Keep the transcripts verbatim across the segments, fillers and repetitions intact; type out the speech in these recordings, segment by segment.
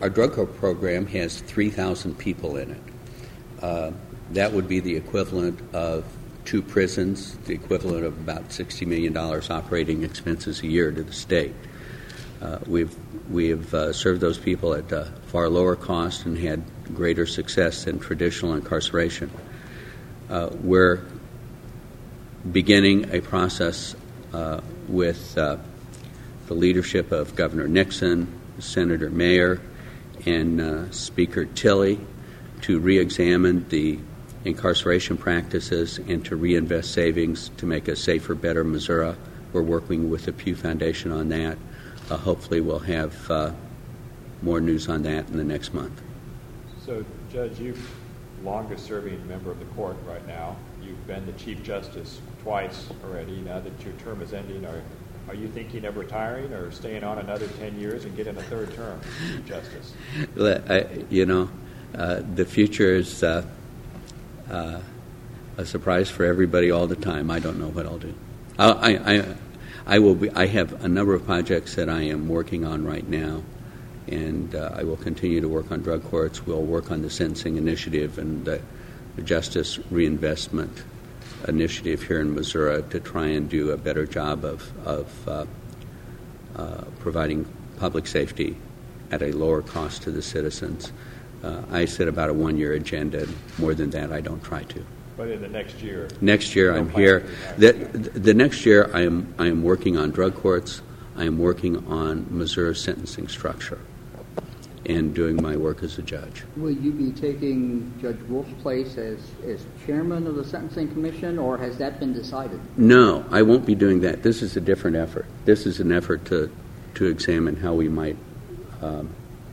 our drug court program has three thousand people in it. Uh, that would be the equivalent of two prisons, the equivalent of about sixty million dollars operating expenses a year to the state. Uh, we've we've uh, served those people at uh, far lower cost and had greater success than traditional incarceration. Uh, we're beginning a process uh, with uh, the leadership of Governor Nixon, Senator Mayer, and uh, Speaker Tilley to re-examine the incarceration practices and to reinvest savings to make a safer, better Missouri. We're working with the Pew Foundation on that. Uh, hopefully we'll have uh, more news on that in the next month. So, Judge, you're the longest-serving member of the court right now. You've been the Chief Justice twice already. Now that your term is ending, are, are you thinking of retiring or staying on another ten years and getting a third term, Chief Justice? I, you know, uh, the future is uh, uh, a surprise for everybody all the time. I don't know what I'll do. I, I, I, I will be. I have a number of projects that I am working on right now, and uh, I will continue to work on drug courts. We'll work on the sentencing initiative and the justice reinvestment initiative here in Missouri to try and do a better job of, of uh, uh, providing public safety at a lower cost to the citizens. Uh, I set about a one-year agenda. More than that, I don't try to. But in the next year? Next year, I'm here. The, the next year, I am I am working on drug courts. I am working on Missouri's sentencing structure and doing my work as a judge. Will you be taking Judge Wolf's place as, as chairman of the Sentencing Commission, or has that been decided? No, I won't be doing that. This is a different effort. This is an effort to, to examine how we might um,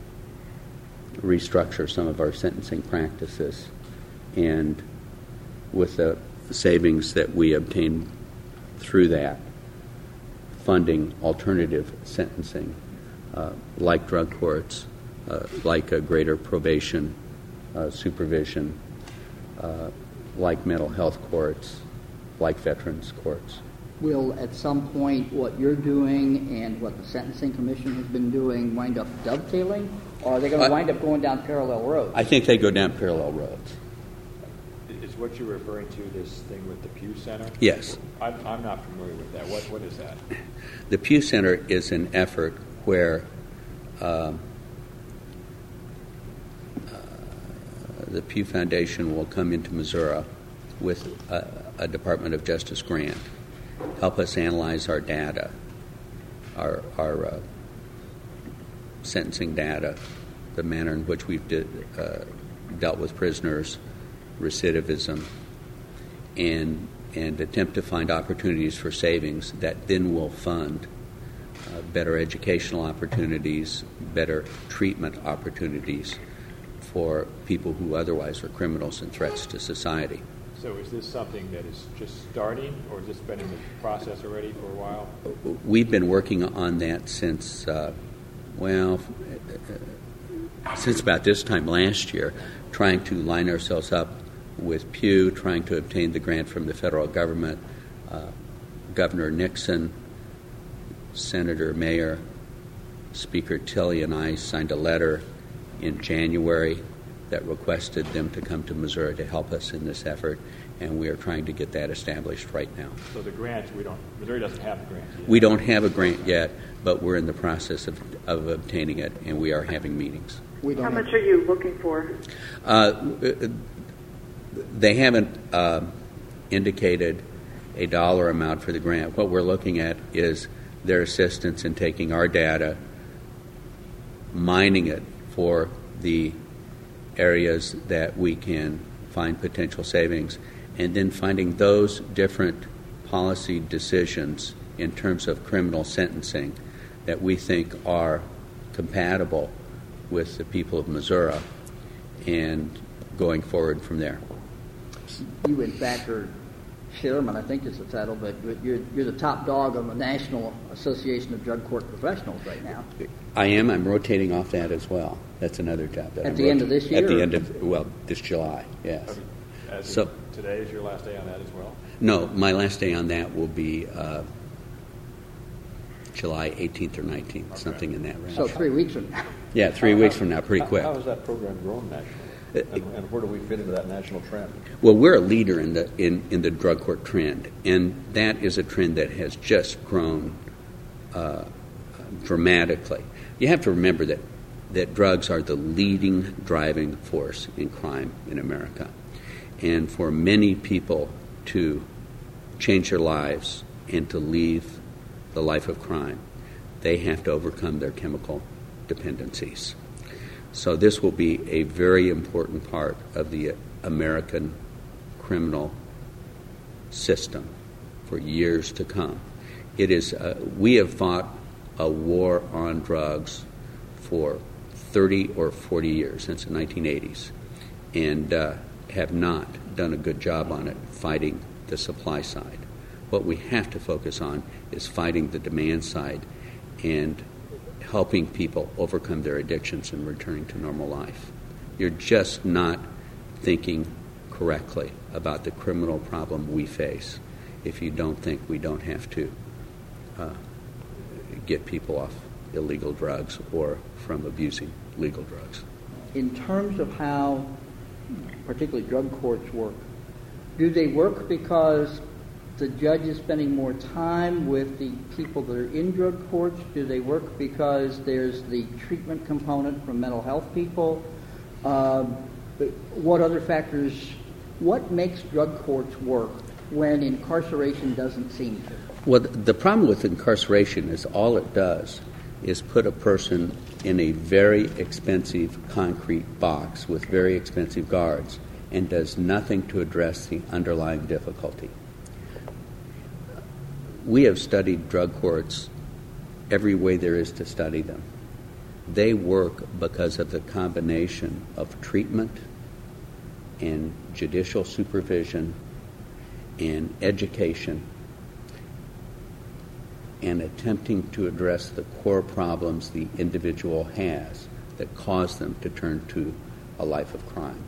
restructure some of our sentencing practices, and with the savings that we obtain through that, funding alternative sentencing, uh, like drug courts, uh, like a greater probation uh, supervision, uh, like mental health courts, like veterans courts. Will, at some point, what you're doing and what the Sentencing Commission has been doing wind up dovetailing, or are they going to wind up going down parallel roads? I think they go down parallel roads. Is what you're referring to this thing with the Pew Center? Yes. I'm, I'm not familiar with that. What What is that? The Pew Center is an effort where uh, uh, the Pew Foundation will come into Missouri with a, a Department of Justice grant, help us analyze our data, our, our uh, sentencing data, the manner in which we've did, uh, dealt with prisoners, recidivism, and and attempt to find opportunities for savings that then will fund uh, better educational opportunities, better treatment opportunities for people who otherwise are criminals and threats to society. So is this something that is just starting, or has this been in the process already for a while? We've been working on that since, uh, well, since about this time last year, trying to line ourselves up with Pew, trying to obtain the grant from the federal government. Uh, Governor Nixon, Senator Mayer, Speaker Tilley, and I signed a letter in January that requested them to come to Missouri to help us in this effort, and we are trying to get that established right now. So the grant, we don't, Missouri doesn't have a grant yet. We don't have a grant yet, but we're in the process of, of obtaining it, and we are having meetings. We don't How have, much are you looking for? Uh, they haven't uh, indicated a dollar amount for the grant. What we're looking at is their assistance in taking our data, mining it for the areas that we can find potential savings, and then finding those different policy decisions in terms of criminal sentencing that we think are compatible with the people of Missouri, and going forward from there. you in fact are chairman, I think is the title, but you're, you're the top dog on the National Association of Drug Court Professionals right now. I am. I'm rotating off that as well. That's another job. That At I'm the end rota- of this year? At the or? end of, well, this July, yes. Okay. As So- of today is your last day on that as well? No, my last day on that will be uh, July eighteenth or nineteenth, Okay. something in that range. So three weeks from now. Yeah, three how, weeks how, from now, pretty how, quick. How has that program grown nationally? And, and where do we fit into that national trend? Well, we're a leader in the in, in the drug court trend, and that is a trend that has just grown uh, dramatically. You have to remember that that drugs are the leading driving force in crime in America, and for many people to change their lives and to leave the life of crime, they have to overcome their chemical dependencies. So this will be a very important part of the American criminal system for years to come. It is uh, we have fought a war on drugs for thirty or forty years, since the nineteen eighties, and uh, have not done a good job on it fighting the supply side. What we have to focus on is fighting the demand side and helping people overcome their addictions and returning to normal life. You're just not thinking correctly about the criminal problem we face if you don't think we don't have to uh, get people off illegal drugs or from abusing legal drugs. In terms of how particularly drug courts work, do they work because the judge is spending more time with the people that are in drug courts? Do they work because there's the treatment component from mental health people? Um, what other factors, what makes drug courts work when incarceration doesn't seem to? Well, the problem with incarceration is all it does is put a person in a very expensive concrete box with very expensive guards and does nothing to address the underlying difficulty. We have studied drug courts every way there is to study them. They work because of the combination of treatment and judicial supervision and education and attempting to address the core problems the individual has that cause them to turn to a life of crime.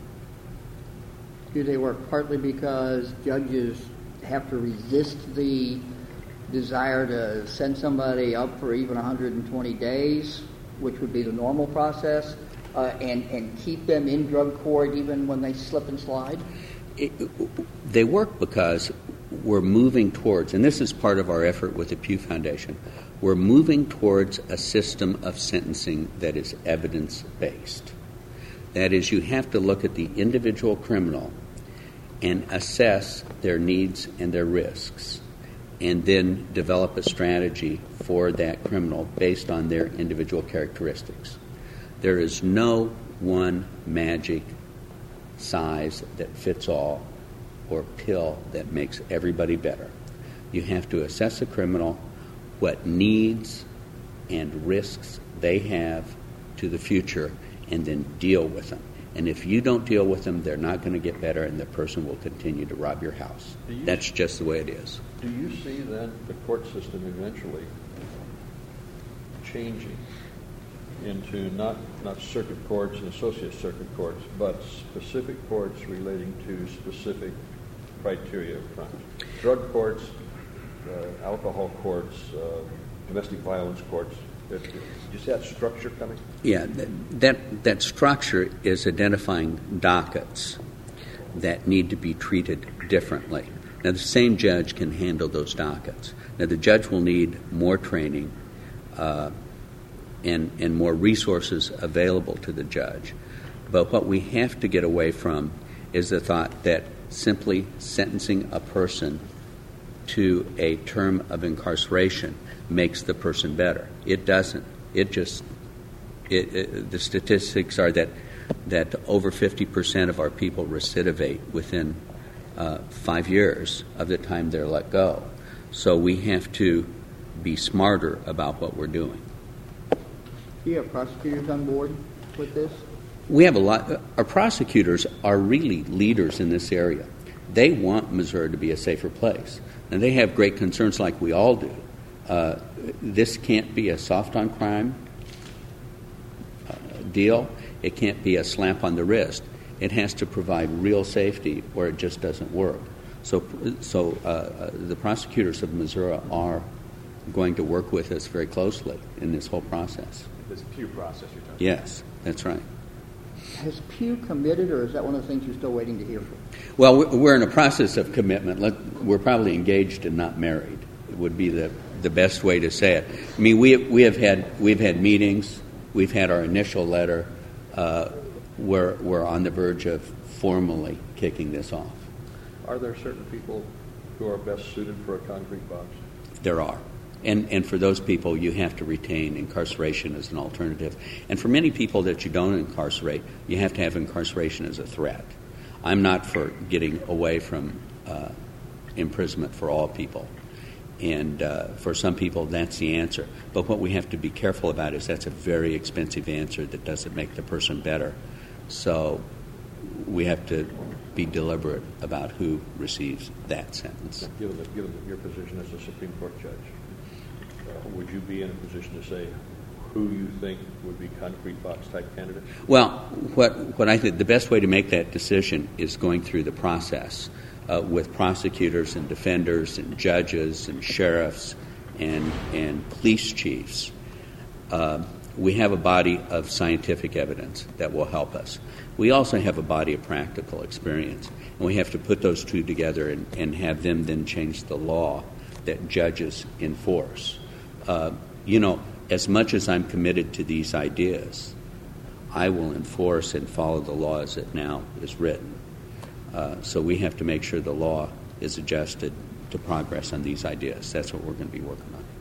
Do they work partly because judges have to resist the desire to send somebody up for even one hundred twenty days, which would be the normal process, uh, and, and keep them in drug court even when they slip and slide? It, they work because we're moving towards, and this is part of our effort with the Pew Foundation, we're moving towards a system of sentencing that is evidence-based. That is, you have to look at the individual criminal and assess their needs and their risks, and then develop a strategy for that criminal based on their individual characteristics. There is no one magic size that fits all or pill that makes everybody better. You have to assess a criminal, what needs and risks they have to the future, and then deal with them. And if you don't deal with them, they're not going to get better, and the person will continue to rob your house. That's just the way it is. Do you see then the court system eventually changing into not, not circuit courts and associate circuit courts, but specific courts relating to specific criteria of crime? Drug courts, uh, alcohol courts, uh, domestic violence courts. Do you see that structure coming? Yeah, that, that that structure is identifying dockets that need to be treated differently. Now, the same judge can handle those dockets. Now, the judge will need more training uh, and, and more resources available to the judge. But what we have to get away from is the thought that simply sentencing a person to a term of incarceration makes the person better. It doesn't. It just, it, it, the statistics are that that over fifty percent of our people recidivate within uh, five years of the time they're let go. So we have to be smarter about what we're doing. Do you have prosecutors on board with this? We have a lot. Our prosecutors are really leaders in this area. They want Missouri to be a safer place, and they have great concerns like we all do. Uh, this can't be a soft on crime uh, deal. It can't be a slap on the wrist. It has to provide real safety, or it just doesn't work. So, so uh, the prosecutors of Missouri are going to work with us very closely in this whole process. this Pew process you're talking Yes, that's right. Has Pew committed, or is that one of the things you're still waiting to hear from? Well, we're in a process of commitment. We're probably engaged and not married. It would be the, the best way to say it. I mean, we we have had we've had meetings. We've had our initial letter. Uh, we're we're on the verge of formally kicking this off. Are there certain people who are best suited for a concrete box? There are. And and for those people, you have to retain incarceration as an alternative. And for many people that you don't incarcerate, you have to have incarceration as a threat. I'm not for getting away from uh, imprisonment for all people. And uh, for some people, that's the answer. But what we have to be careful about is that's a very expensive answer that doesn't make the person better. So we have to be deliberate about who receives that sentence. Given, the, given your position as a Supreme Court judge, uh, would you be in a position to say who you think would be concrete box type candidates? Well, what what I think the best way to make that decision is going through the process uh, with prosecutors and defenders and judges and sheriffs and and police chiefs. Uh, we have a body of scientific evidence that will help us. We also have a body of practical experience, and we have to put those two together and, and have them then change the law that judges enforce. Uh, you know, as much as I'm committed to these ideas, I will enforce and follow the law as it now is written. Uh, so we have to make sure the law is adjusted to progress on these ideas. That's what we're going to be working on.